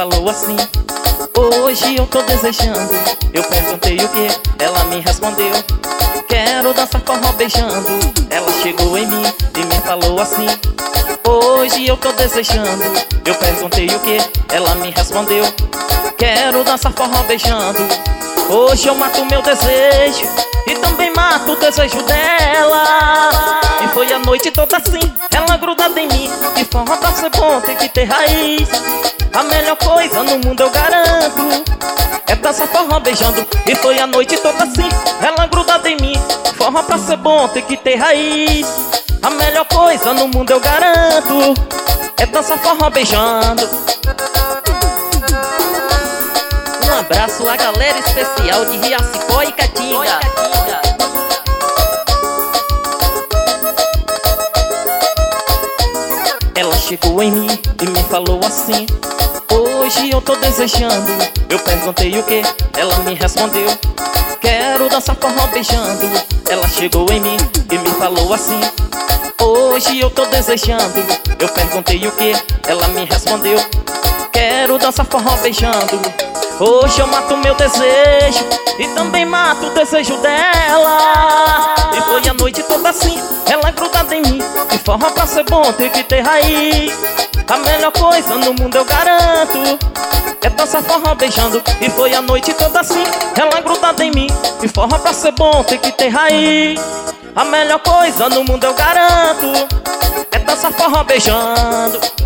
falou assim: hoje eu tô desejando. Eu perguntei o que, ela me respondeu: quero dançar forró beijando. Ela chegou em mim e me falou assim: hoje eu tô desejando. Eu perguntei o que, ela me respondeu: quero dançar forró beijando. Hoje eu mato meu desejo e também mato o desejo dela. E foi a noite toda assim, ela grudada em mim. E forró pra ser bom tem que ter raiz. A melhor coisa no mundo eu garanto é dançar forró beijando. E foi a noite toda assim, ela grudada em mim. Forró pra ser bom tem que ter raiz. A melhor coisa no mundo eu garanto é dançar forró beijando. Um abraço à galera especial de Riacicó e Caatinga. Ela chegou em mim e me falou assim: hoje eu tô desejando. Eu perguntei o que, ela me respondeu: quero dançar forró beijando. Ela chegou em mim e me falou assim: hoje eu tô desejando. Eu perguntei o que, ela me respondeu: quero dançar forró beijando. Hoje eu mato meu desejo e também mato o desejo dela. E foi a noite toda assim, ela grudada em mim. E forró pra ser bom tem que ter raiz. A melhor coisa no mundo eu garanto é dançar forró beijando. E foi a noite toda assim, ela grudada em mim. E forró pra ser bom tem que ter raiz. A melhor coisa no mundo eu garanto é dançar forró beijando.